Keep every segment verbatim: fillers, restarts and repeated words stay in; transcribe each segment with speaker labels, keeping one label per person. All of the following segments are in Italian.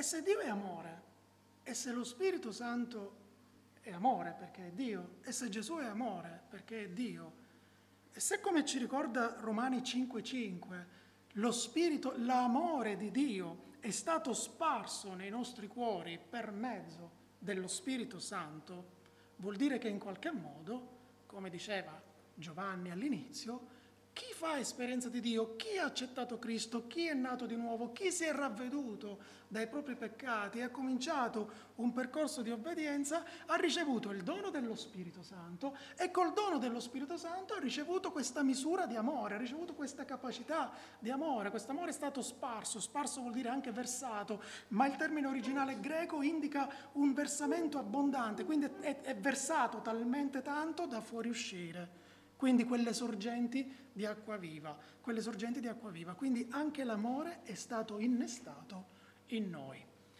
Speaker 1: se Dio è amore, e se lo Spirito Santo è amore perché è Dio, e se Gesù è amore perché è Dio, e se, come ci ricorda Romani cinque cinque, lo Spirito, l'amore di Dio è stato sparso nei nostri cuori per mezzo dello Spirito Santo, vuol dire che in qualche modo, come diceva Giovanni all'inizio, chi fa esperienza di Dio, chi ha accettato Cristo, chi è nato di nuovo, chi si è ravveduto dai propri peccati e ha cominciato un percorso di obbedienza, ha ricevuto il dono dello Spirito Santo e col dono dello Spirito Santo ha ricevuto questa misura di amore, ha ricevuto questa capacità di amore. Questo amore è stato sparso, sparso vuol dire anche versato, ma il termine originale greco indica un versamento abbondante, quindi è, è versato talmente tanto da fuoriuscire. Quindi quelle sorgenti di acqua viva, quelle sorgenti di acqua viva. Quindi anche l'amore è stato innestato in noi.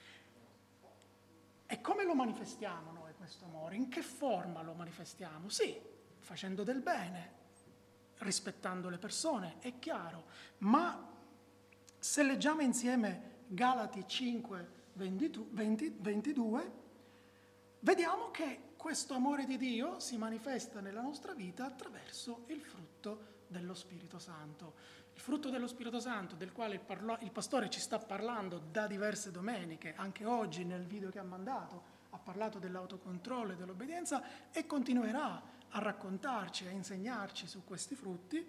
Speaker 1: E come lo manifestiamo noi questo amore? In che forma lo manifestiamo? Sì, facendo del bene, rispettando le persone, è chiaro. Ma se leggiamo insieme Galati cinque ventidue, vediamo che questo amore di Dio si manifesta nella nostra vita attraverso il frutto dello Spirito Santo. Il frutto dello Spirito Santo, del quale il, parlo, il pastore ci sta parlando da diverse domeniche, anche oggi nel video che ha mandato, ha parlato dell'autocontrollo e dell'obbedienza e continuerà a raccontarci, a insegnarci su questi frutti.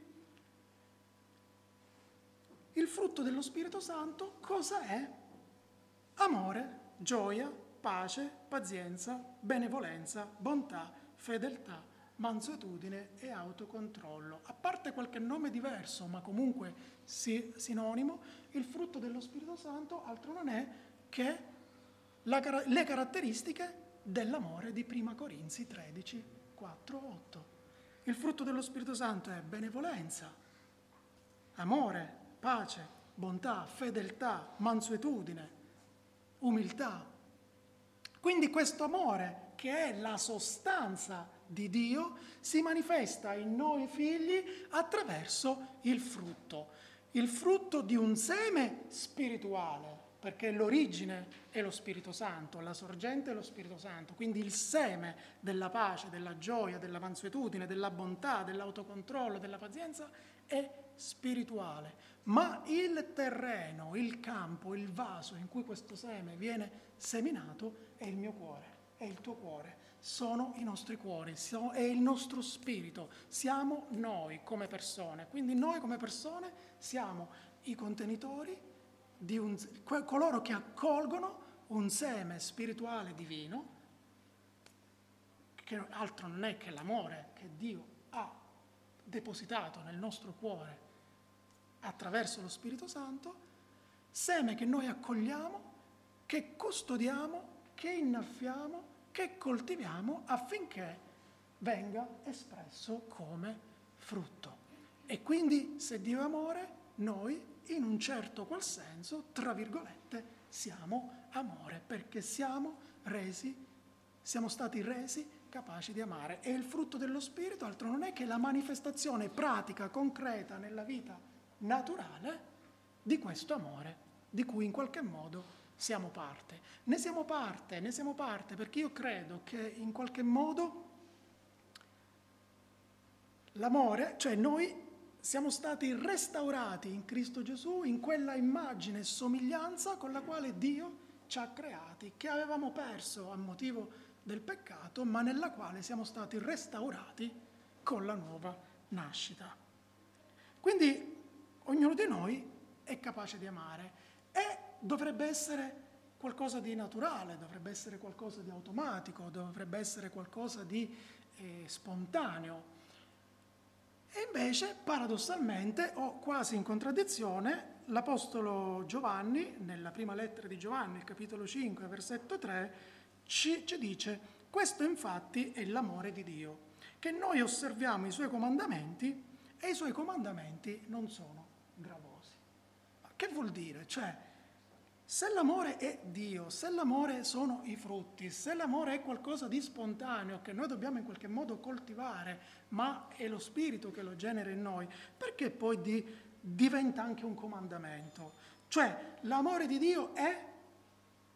Speaker 1: Il frutto dello Spirito Santo cosa è? Amore, gioia, pace, pazienza, benevolenza, bontà, fedeltà, mansuetudine e autocontrollo. A parte qualche nome diverso, ma comunque sì, sinonimo, il frutto dello Spirito Santo altro non è che la, le caratteristiche dell'amore di Prima Corinzi tredici, quattro, otto. Il frutto dello Spirito Santo è benevolenza, amore, pace, bontà, fedeltà, mansuetudine, umiltà. Quindi questo amore, che è la sostanza di Dio, si manifesta in noi figli attraverso il frutto. Il frutto di un seme spirituale, perché l'origine è lo Spirito Santo, la sorgente è lo Spirito Santo. Quindi il seme della pace, della gioia, della mansuetudine, della bontà, dell'autocontrollo, della pazienza è spirituale. Ma il terreno, il campo, il vaso in cui questo seme viene seminato è il mio cuore, è il tuo cuore, sono i nostri cuori, è il nostro spirito, siamo noi come persone. Quindi noi come persone siamo i contenitori di un, coloro che accolgono un seme spirituale divino, che altro non è che l'amore che Dio ha depositato nel nostro cuore attraverso lo Spirito Santo, seme che noi accogliamo, che custodiamo, che innaffiamo, che coltiviamo affinché venga espresso come frutto. E quindi, se Dio è amore, noi, in un certo qual senso, tra virgolette, siamo amore, perché siamo resi, siamo stati resi capaci di amare. E il frutto dello Spirito altro non è che la manifestazione pratica, concreta nella vita naturale di questo amore, di cui in qualche modo siamo parte. Ne siamo parte, ne siamo parte perché io credo che in qualche modo l'amore, cioè noi siamo stati restaurati in Cristo Gesù in quella immagine e somiglianza con la quale Dio ci ha creati, che avevamo perso a motivo del peccato, ma nella quale siamo stati restaurati con la nuova nascita. Quindi ognuno di noi è capace di amare e dovrebbe essere qualcosa di naturale, dovrebbe essere qualcosa di automatico, dovrebbe essere qualcosa di eh, spontaneo. E invece, paradossalmente, o quasi in contraddizione, l'Apostolo Giovanni, nella prima lettera di Giovanni, il capitolo cinque, versetto tre, ci, ci dice: questo infatti è l'amore di Dio, che noi osserviamo i Suoi comandamenti e i Suoi comandamenti non sono gravosi. Ma che vuol dire? Cioè, se l'amore è Dio, se l'amore sono i frutti, se l'amore è qualcosa di spontaneo che noi dobbiamo in qualche modo coltivare, ma è lo Spirito che lo genera in noi, perché poi di, diventa anche un comandamento? Cioè, l'amore di Dio è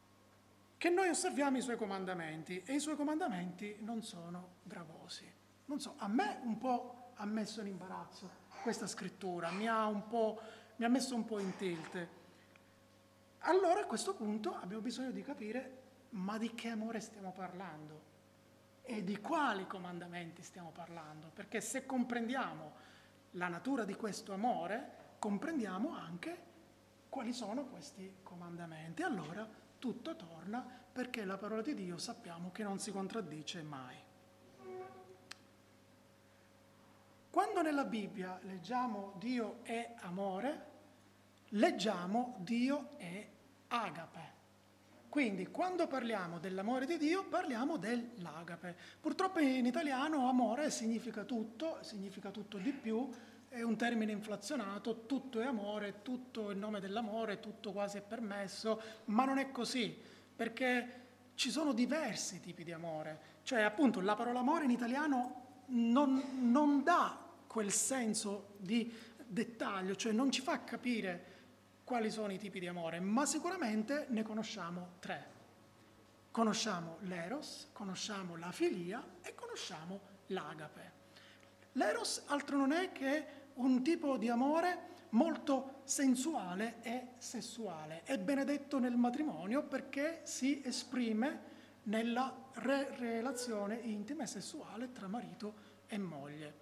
Speaker 1: che noi osserviamo i suoi comandamenti e i suoi comandamenti non sono gravosi. Non so, a me un po' ha messo in imbarazzo questa scrittura, mi ha, un po', mi ha messo un po' in tilt. Allora a questo punto abbiamo bisogno di capire, ma di che amore stiamo parlando? E di quali comandamenti stiamo parlando? Perché se comprendiamo la natura di questo amore, comprendiamo anche quali sono questi comandamenti. Allora tutto torna, perché la parola di Dio sappiamo che non si contraddice mai. Quando nella Bibbia leggiamo Dio è amore, leggiamo Dio è agape. Quindi quando parliamo dell'amore di Dio parliamo dell'agape. Purtroppo in italiano amore significa tutto, significa tutto di più, è un termine inflazionato, tutto è amore, tutto è il nome dell'amore, tutto quasi è permesso, ma non è così, perché ci sono diversi tipi di amore. Cioè appunto la parola amore in italiano non, non dà quel senso di dettaglio, cioè non ci fa capire quali sono i tipi di amore, ma sicuramente ne conosciamo tre. Conosciamo l'eros, conosciamo la filia e conosciamo l'agape. L'eros altro non è che un tipo di amore molto sensuale e sessuale. È benedetto nel matrimonio perché si esprime nella re- relazione intima e sessuale tra marito e moglie.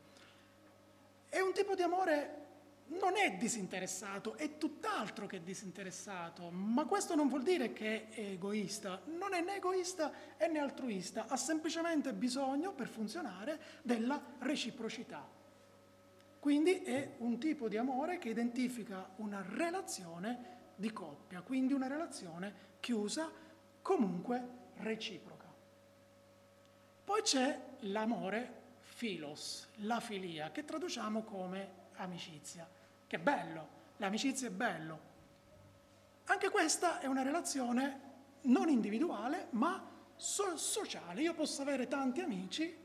Speaker 1: È un tipo di amore non è disinteressato, è tutt'altro che disinteressato, ma questo non vuol dire che è egoista, non è né egoista né altruista, ha semplicemente bisogno per funzionare della reciprocità. Quindi è un tipo di amore che identifica una relazione di coppia, quindi una relazione chiusa, comunque reciproca. Poi c'è l'amore philos, la filia, che traduciamo come amicizia. Che bello, l'amicizia è bello. Anche questa è una relazione non individuale, ma so- sociale. Io posso avere tanti amici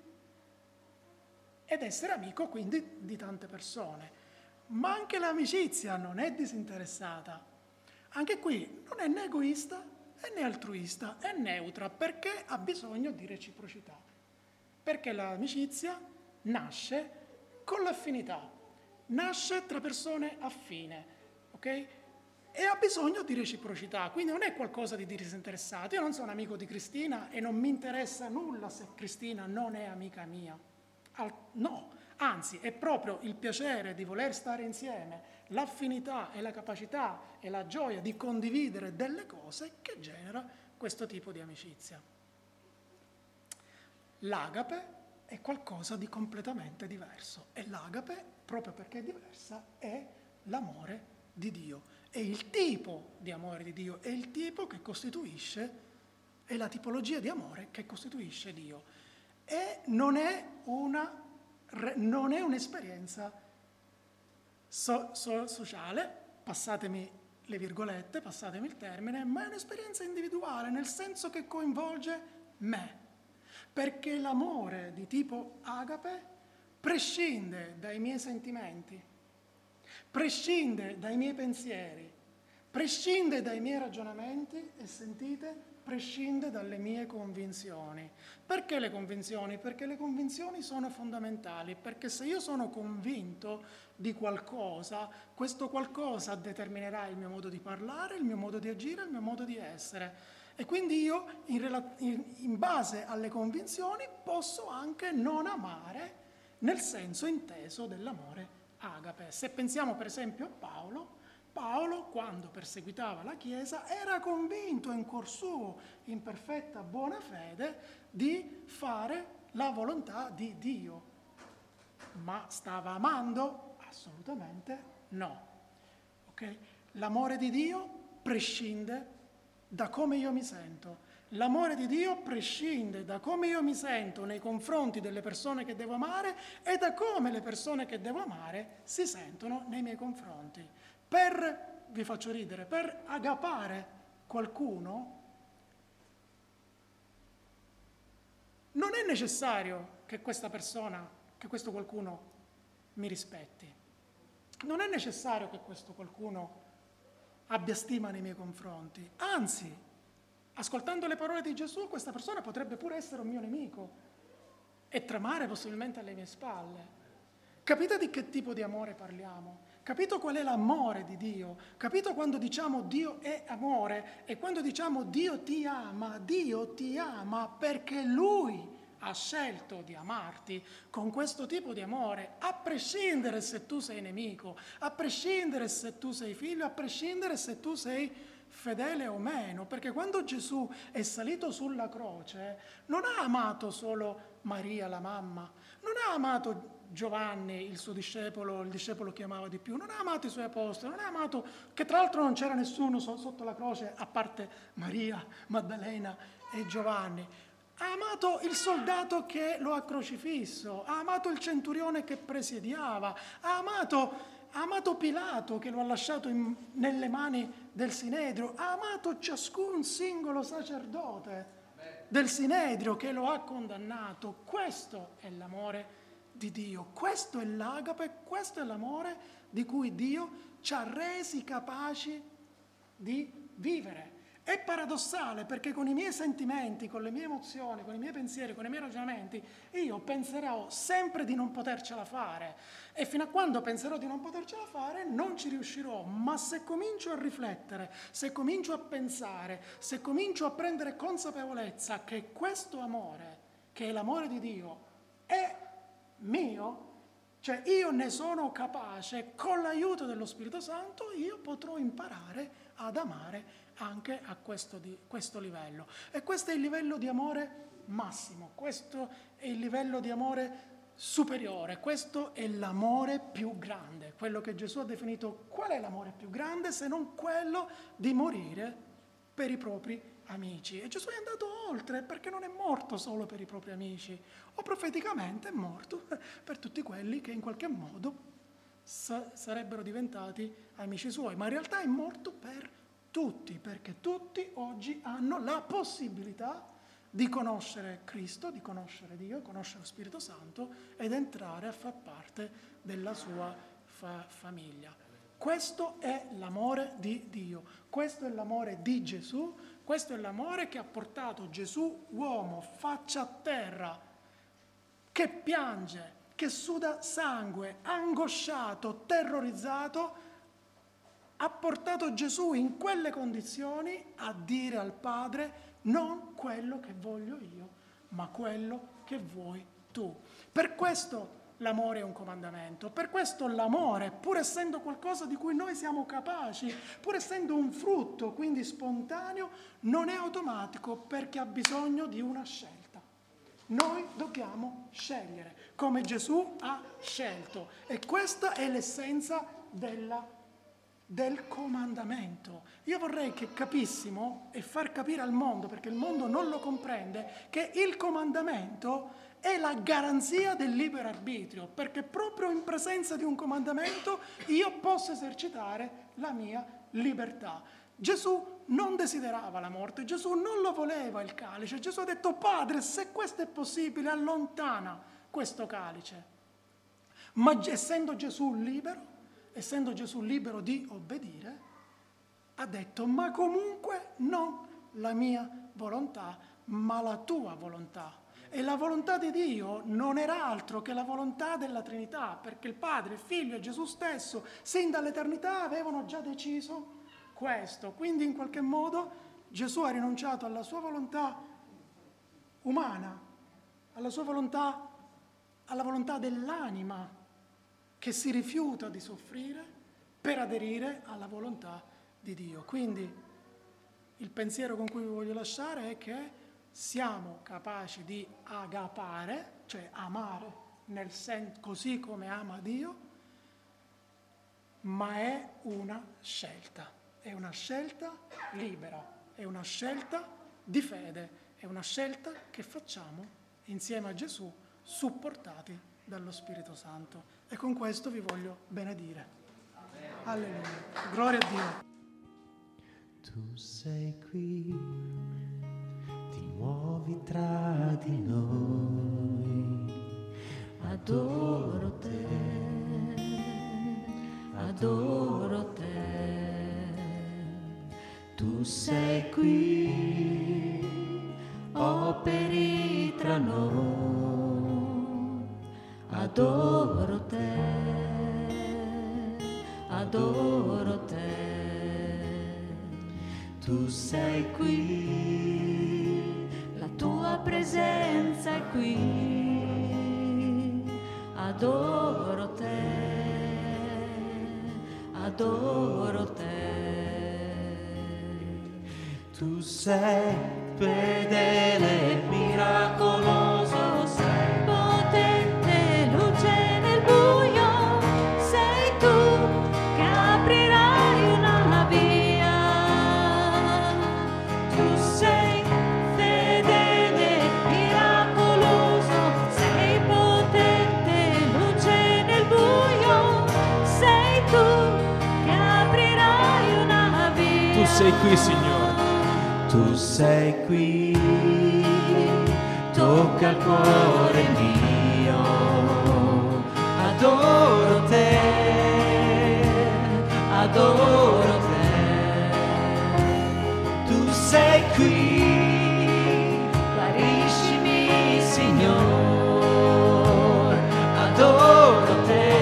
Speaker 1: ed essere amico quindi di tante persone. Ma anche l'amicizia non è disinteressata. Anche qui non è né egoista né altruista, è neutra perché ha bisogno di reciprocità. Perché l'amicizia nasce con l'affinità, nasce tra persone affine, ok? E ha bisogno di reciprocità, quindi non è qualcosa di disinteressato. Io non sono amico di Cristina e non mi interessa nulla se Cristina non è amica mia. Al- no, anzi è proprio il piacere di voler stare insieme, l'affinità e la capacità e la gioia di condividere delle cose che genera questo tipo di amicizia. L'agape è qualcosa di completamente diverso e l'agape, proprio perché è diversa, è l'amore di Dio. È il tipo di amore di Dio, è il tipo che costituisce, è la tipologia di amore che costituisce Dio. E non è, una, non è un'esperienza so, so, sociale, passatemi le virgolette, passatemi il termine, ma è un'esperienza individuale, nel senso che coinvolge me. Perché l'amore di tipo agape prescinde dai miei sentimenti, prescinde dai miei pensieri, prescinde dai miei ragionamenti e sentite, prescinde dalle mie convinzioni. Perché le convinzioni? Perché le convinzioni sono fondamentali, perché se io sono convinto di qualcosa, questo qualcosa determinerà il mio modo di parlare, il mio modo di agire, il mio modo di essere. E quindi io, in, rela- in, in base alle convinzioni, posso anche non amare nel senso inteso dell'amore agape. Se pensiamo per esempio a Paolo, Paolo, quando perseguitava la Chiesa, era convinto in cuor suo, in perfetta buona fede, di fare la volontà di Dio. Ma stava amando? Assolutamente no. Okay? L'amore di Dio prescinde da come io mi sento. L'amore di Dio prescinde da come io mi sento nei confronti delle persone che devo amare e da come le persone che devo amare si sentono nei miei confronti. Per, vi faccio ridere, per agapare qualcuno non è necessario che questa persona, che questo qualcuno mi rispetti. Non è necessario che questo qualcuno abbia stima nei miei confronti. Anzi, Ascoltando le parole di Gesù, questa persona potrebbe pure essere un mio nemico e tramare possibilmente alle mie spalle. Capite di che tipo di amore parliamo? Capito qual è l'amore di Dio? Capito quando diciamo Dio è amore e quando diciamo Dio ti ama? Dio ti ama perché Lui ha scelto di amarti con questo tipo di amore, a prescindere se tu sei nemico, a prescindere se tu sei figlio, a prescindere se tu sei fedele o meno, perché quando Gesù è salito sulla croce non ha amato solo Maria, la mamma, non ha amato Giovanni, il suo discepolo, il discepolo che amava di più, non ha amato i suoi apostoli, non ha amato, che tra l'altro non c'era nessuno sotto la croce a parte Maria, Maddalena e Giovanni. Ha amato il soldato che lo ha crocifisso, ha amato il centurione che presidiava, ha amato, ha amato Pilato che lo ha lasciato in, nelle mani del Sinedrio, ha amato ciascun singolo sacerdote del Sinedrio che lo ha condannato. Questo è l'amore di Dio, questo è l'agape, questo è l'amore di cui Dio ci ha resi capaci di vivere. È paradossale perché con i miei sentimenti, con le mie emozioni, con i miei pensieri, con i miei ragionamenti, io penserò sempre di non potercela fare e fino a quando penserò di non potercela fare non ci riuscirò, ma se comincio a riflettere, se comincio a pensare, se comincio a prendere consapevolezza che questo amore, che è l'amore di Dio, è mio, cioè io ne sono capace, con l'aiuto dello Spirito Santo io potrò imparare ad amare anche a questo, di, questo livello. E questo è il livello di amore massimo, questo è il livello di amore superiore, questo è l'amore più grande, quello che Gesù ha definito. Qual è l'amore più grande se non quello di morire per i propri amici? E Gesù è andato oltre perché non è morto solo per i propri amici, o profeticamente è morto per tutti quelli che in qualche modo sa- sarebbero diventati amici suoi, ma in realtà è morto per tutti, perché tutti oggi hanno la possibilità di conoscere Cristo, di conoscere Dio, conoscere lo Spirito Santo ed entrare a far parte della sua fa- famiglia. Questo è l'amore di Dio, questo è l'amore di Gesù, questo è l'amore che ha portato Gesù, uomo, faccia a terra, che piange, che suda sangue, angosciato, terrorizzato, ha portato Gesù in quelle condizioni a dire al Padre: non quello che voglio io, ma quello che vuoi tu. Per questo l'amore è un comandamento, per questo l'amore, pur essendo qualcosa di cui noi siamo capaci, pur essendo un frutto, quindi spontaneo, non è automatico perché ha bisogno di una scelta. Noi dobbiamo scegliere, come Gesù ha scelto. E questa è l'essenza della del comandamento. Io vorrei che capissimo e far capire al mondo, perché il mondo non lo comprende, che il comandamento è la garanzia del libero arbitrio, perché proprio in presenza di un comandamento io posso esercitare la mia libertà. Gesù non desiderava la morte, Gesù non lo voleva il calice, Gesù ha detto: Padre, se questo è possibile, allontana questo calice. Ma essendo Gesù libero, essendo Gesù libero di obbedire, ha detto: ma comunque non la mia volontà, ma la tua volontà. E la volontà di Dio non era altro che la volontà della Trinità, perché il Padre, il Figlio e Gesù stesso, sin dall'eternità, avevano già deciso questo. Quindi in qualche modo Gesù ha rinunciato alla sua volontà umana, alla sua volontà, alla volontà dell'anima, che si rifiuta di soffrire per aderire alla volontà di Dio. Quindi il pensiero con cui vi voglio lasciare è che siamo capaci di agapare, cioè amare nel sen- così come ama Dio, ma è una scelta, è una scelta libera, è una scelta di fede, è una scelta che facciamo insieme a Gesù, supportati dallo Spirito Santo. E con questo vi voglio benedire. Alleluia. Gloria a Dio.
Speaker 2: Tu sei qui, ti muovi tra di noi. Adoro te, adoro te. Tu sei qui, operi tra noi. Adoro te, adoro te. Tu sei qui, la tua presenza è qui. Adoro te, adoro te. Tu sei fedele, miracoloso, sei potente, luce nel buio. Sei tu che aprirai una via. Tu sei fedele, miracoloso, sei potente, luce nel buio. Sei tu che aprirai una via.
Speaker 3: Tu sei qui, Signore.
Speaker 2: Tu sei qui, tocca il cuore mio. Adoro te, adoro te. Tu sei qui, guariscimi, Signore. Adoro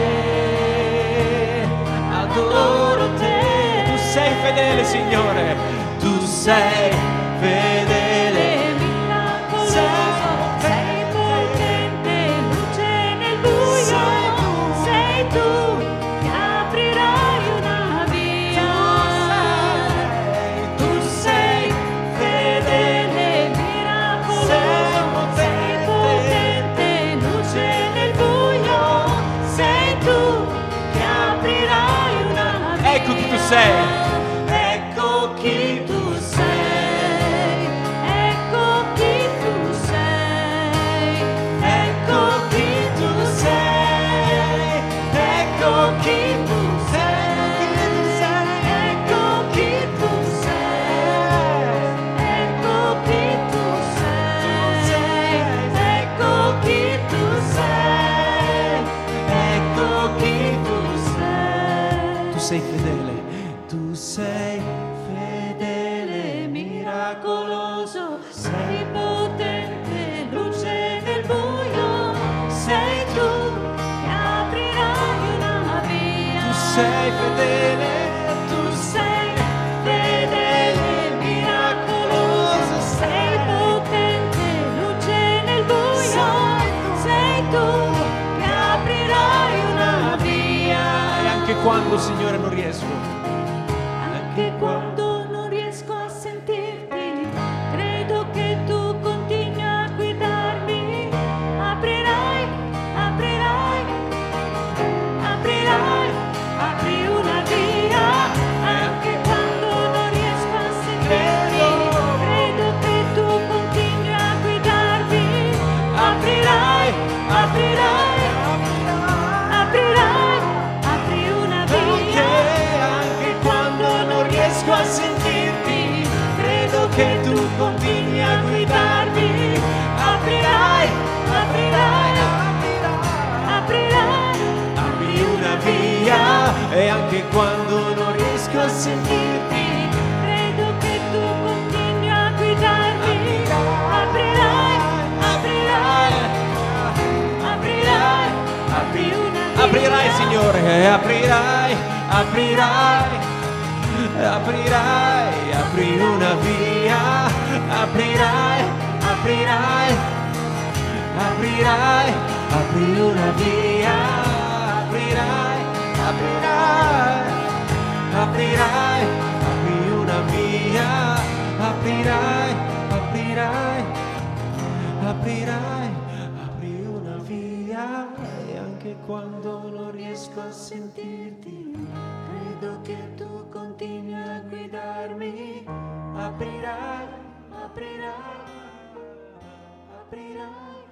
Speaker 2: te, adoro te.
Speaker 3: Tu sei fedele, Signore.
Speaker 2: Tu sei fedele, miracoloso, sei potente, luce nel buio. Sei tu che aprirai una via. Tu sei fedele, miracoloso, sei potente, luce nel buio. Sei tu che aprirai una via.
Speaker 3: Ecco chi tu sei.
Speaker 2: Ecco chi tu sei, ecco chi tu sei, ecco chi tu sei, ecco chi tu sei, ecco chi tu sei, ecco chi tu sei, ecco chi tu sei, ecco chi tu sei.
Speaker 3: Tu sei fedele.
Speaker 2: Tu sei fedele, miracoloso, sei potente, luce nel buio. Sei tu che aprirai una via.
Speaker 3: Tu sei fedele.
Speaker 2: Tu sei fedele, miracoloso, sei potente, luce nel buio. Sei tu che aprirai una via.
Speaker 3: E anche quando, Signore, non riesco.
Speaker 2: Anche quando non riesco a sentirti, credo che tu continui a guidarmi. Aprirai, aprirai, aprirai, apri una via. Anche quando non riesco a sentirti, credo che tu continui a guidarmi. Aprirai, aprirai, aprirai, apri una via. Anche quando non riesco a sentirti, credo che tu continui a guidarmi. Aprirai, aprirai, aprirai, apri una via.
Speaker 3: E anche quando non riesco a
Speaker 2: sentirti, credo che tu continui a guidarmi. Aprirai, aprirai, aprirai, apri una via.
Speaker 3: Aprirai, Signore, aprirai, aprirai, aprirai, apri una via. Aprirai, aprirai, aprirai, apri una via. Aprirai, aprirai, aprirai, apri una via. Aprirai, aprirai, aprirai, apri una via. E anche quando non riesco a sentirti, credo che tu continui a guidarmi. Aprirai, aprirai, aprirai.